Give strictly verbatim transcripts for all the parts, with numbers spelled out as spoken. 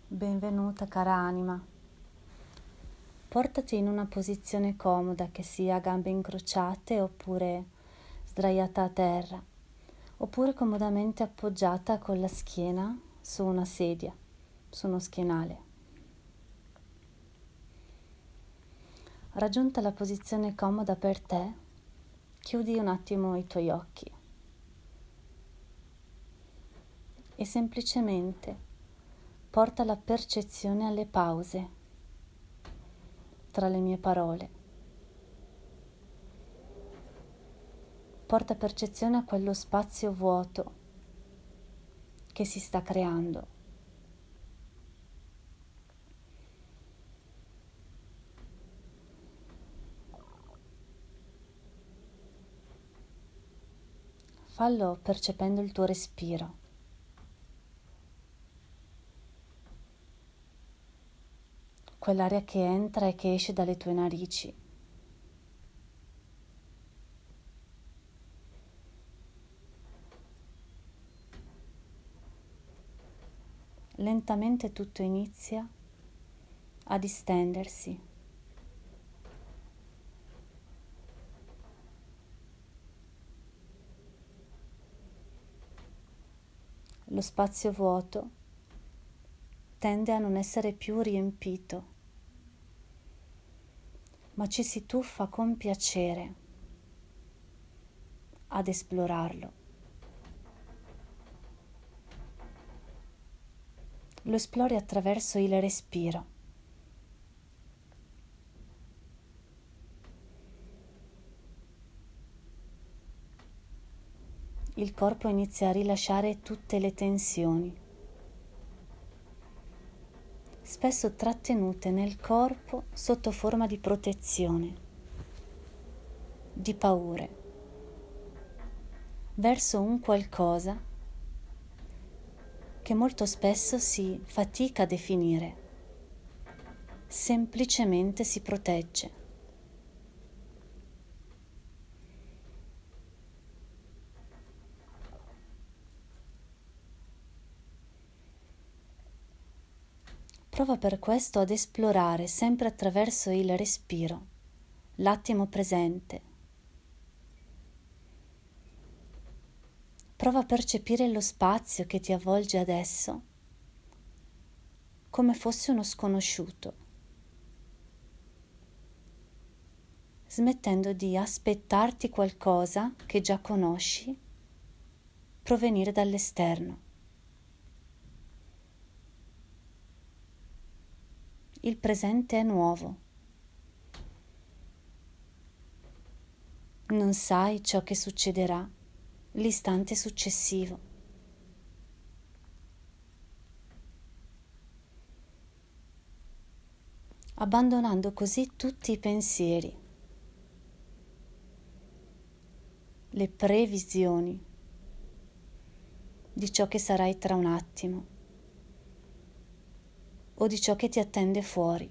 Benvenuta cara anima. Portati in una posizione comoda, che sia a gambe incrociate oppure sdraiata a terra, oppure comodamente appoggiata con la schiena su una sedia, su uno schienale. Raggiunta la posizione comoda per te, chiudi un attimo i tuoi occhi e semplicemente porta la percezione alle pause tra le mie parole. Porta percezione a quello spazio vuoto che si sta creando. Fallo percependo il tuo respiro. Quell'aria che entra e che esce dalle tue narici. Lentamente tutto inizia a distendersi. Lo spazio vuoto tende a non essere più riempito, ma ci si tuffa con piacere ad esplorarlo. Lo esplori attraverso il respiro. Il corpo inizia a rilasciare tutte le tensioni, spesso trattenute nel corpo sotto forma di protezione, di paure, verso un qualcosa che molto spesso si fatica a definire, semplicemente si protegge. Prova per questo ad esplorare sempre attraverso il respiro, l'attimo presente. Prova a percepire lo spazio che ti avvolge adesso come fosse uno sconosciuto, smettendo di aspettarti qualcosa che già conosci provenire dall'esterno. Il presente è nuovo. Non sai ciò che succederà l'istante successivo. Abbandonando così tutti i pensieri, le previsioni di ciò che sarai tra un attimo o di ciò che ti attende fuori.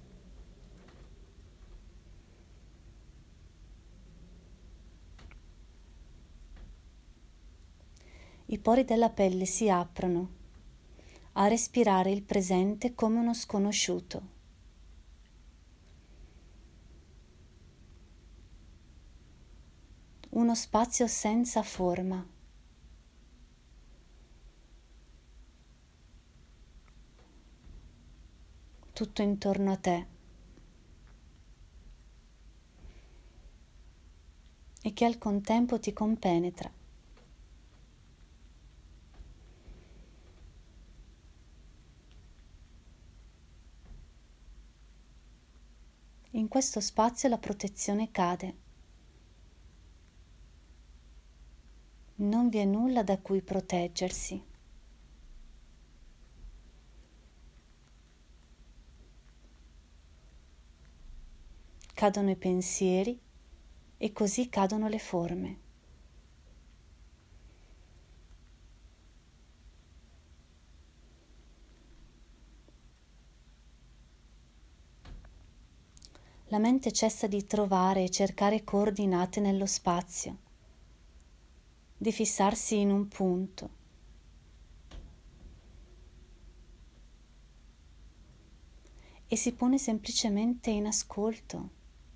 I pori della pelle si aprono a respirare il presente come uno sconosciuto. Uno spazio senza forma. Tutto intorno a te. E che al contempo ti compenetra. In questo spazio la protezione cade. Non vi è nulla da cui proteggersi. Cadono i pensieri e così cadono le forme. La mente cessa di trovare e cercare coordinate nello spazio, di fissarsi in un punto. e si pone semplicemente in ascolto.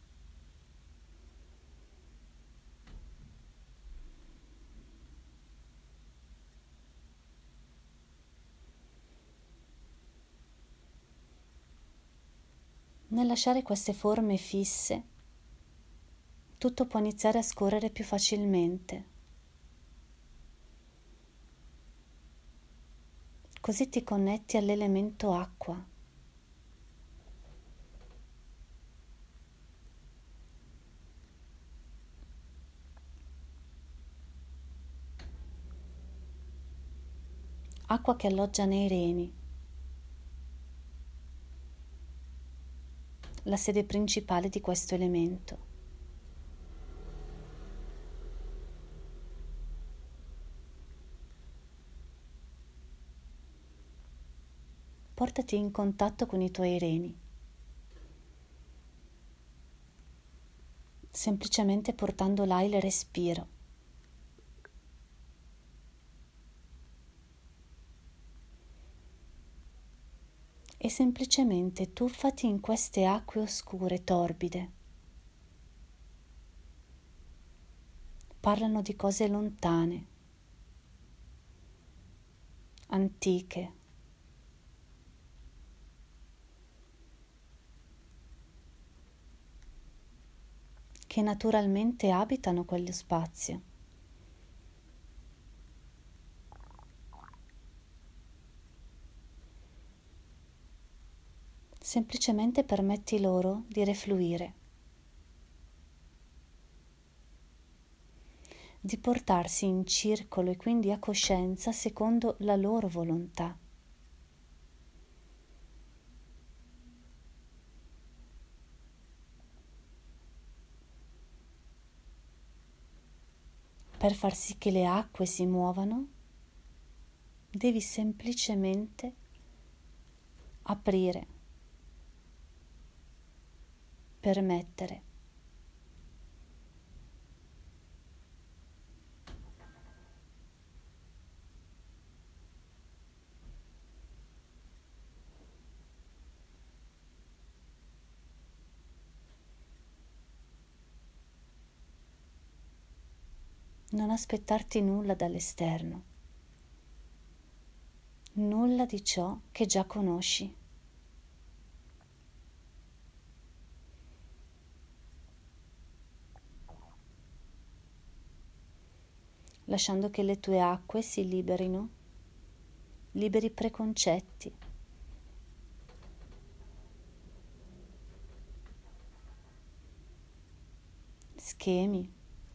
Nel lasciare queste forme fisse, tutto può iniziare a scorrere più facilmente. Così ti connetti all'elemento acqua. Acqua che alloggia nei reni, la sede principale di questo elemento. Portati in contatto con i tuoi reni, semplicemente portando là il respiro. E semplicemente tuffati in queste acque oscure, torbide. Parlano di cose lontane, antiche, che naturalmente abitano quello spazio. Semplicemente permetti loro di refluire, di portarsi in circolo e quindi a coscienza secondo la loro volontà. Per far sì che le acque si muovano, devi semplicemente aprire, permettere. Non aspettarti nulla dall'esterno, nulla di ciò che già conosci. Lasciando che le tue acque si liberino, liberi preconcetti, schemi,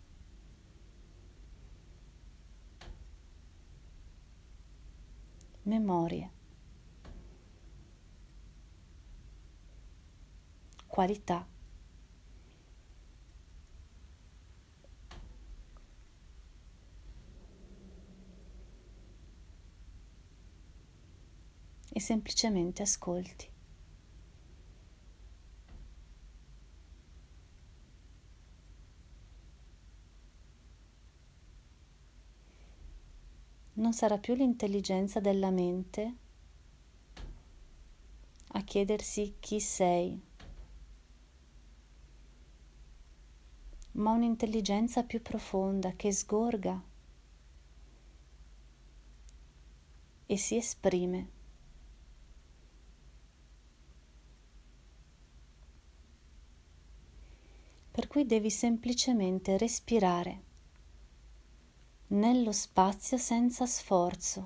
memorie, qualità. E semplicemente ascolti. Non sarà più l'intelligenza della mente a chiedersi chi sei, ma un'intelligenza più profonda che sgorga e si esprime. Per cui devi semplicemente respirare nello spazio senza sforzo.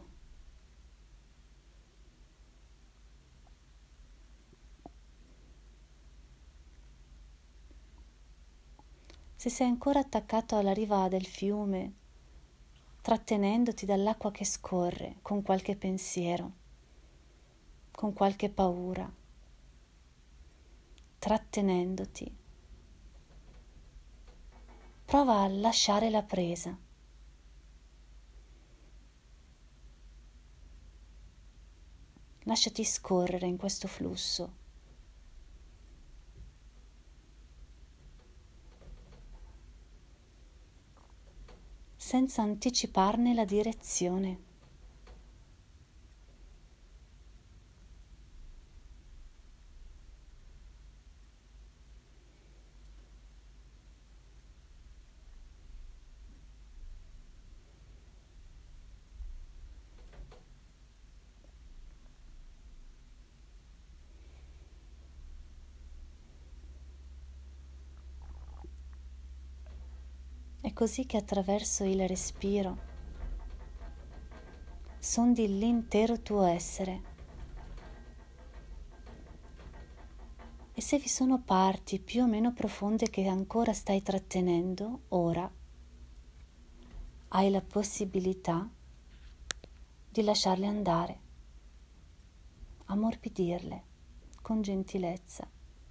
Se sei ancora attaccato alla riva del fiume, trattenendoti dall'acqua che scorre con qualche pensiero, con qualche paura, trattenendoti, prova a lasciare la presa. Lasciati scorrere in questo flusso. Senza anticiparne la direzione. così che attraverso il respiro sondi l'intero tuo essere. E se vi sono parti più o meno profonde che ancora stai trattenendo, ora hai la possibilità di lasciarle andare, ammorbidirle con gentilezza.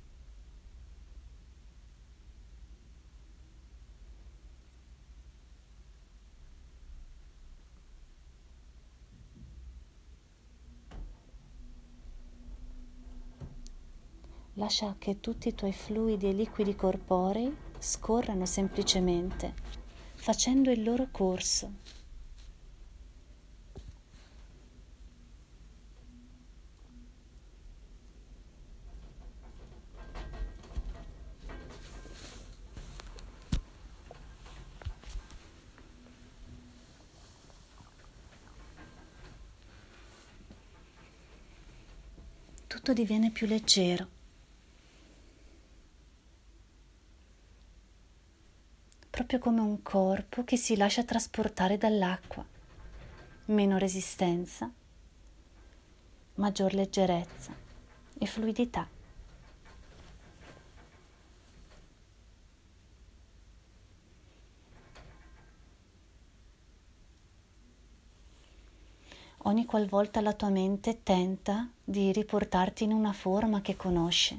Lascia che tutti i tuoi fluidi e liquidi corporei scorrano semplicemente, facendo il loro corso. Tutto diviene più leggero. Proprio come un corpo che si lascia trasportare dall'acqua. Meno resistenza, maggior leggerezza e fluidità. Ogni qualvolta la tua mente tenta di riportarti in una forma che conosce,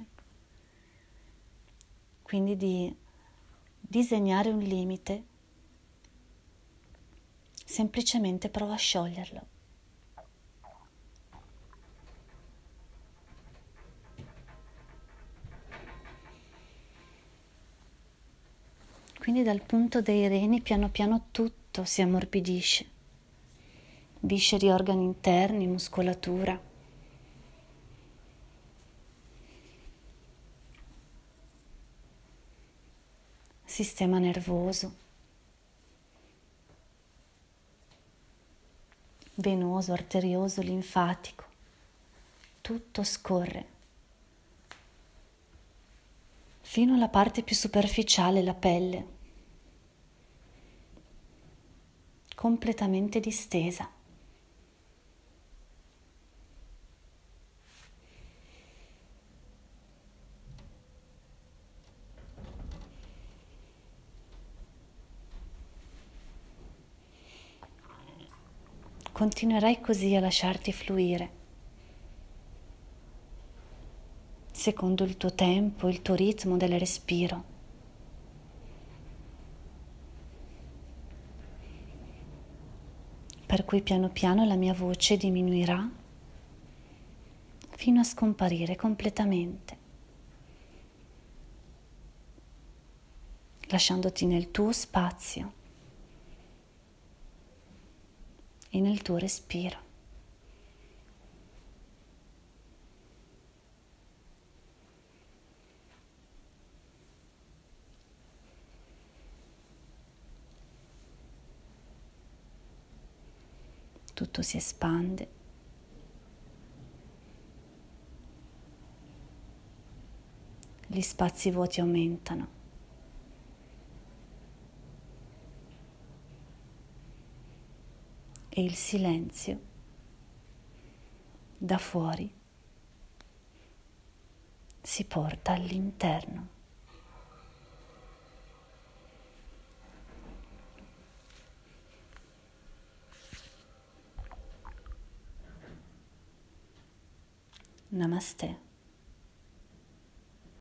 quindi di disegnare un limite, semplicemente prova a scioglierlo. Quindi dal punto dei reni piano piano tutto si ammorbidisce. Visceri, organi interni, muscolatura. Sistema nervoso, venoso, arterioso, linfatico. Tutto scorre fino alla parte più superficiale, la pelle, completamente distesa. Continuerai così a lasciarti fluire, secondo il tuo tempo, il tuo ritmo del respiro. Per cui piano piano la mia voce diminuirà fino a scomparire completamente, lasciandoti nel tuo spazio e nel tuo respiro. Tutto si espande. Gli spazi vuoti aumentano. E il silenzio da fuori si porta all'interno. Namaste.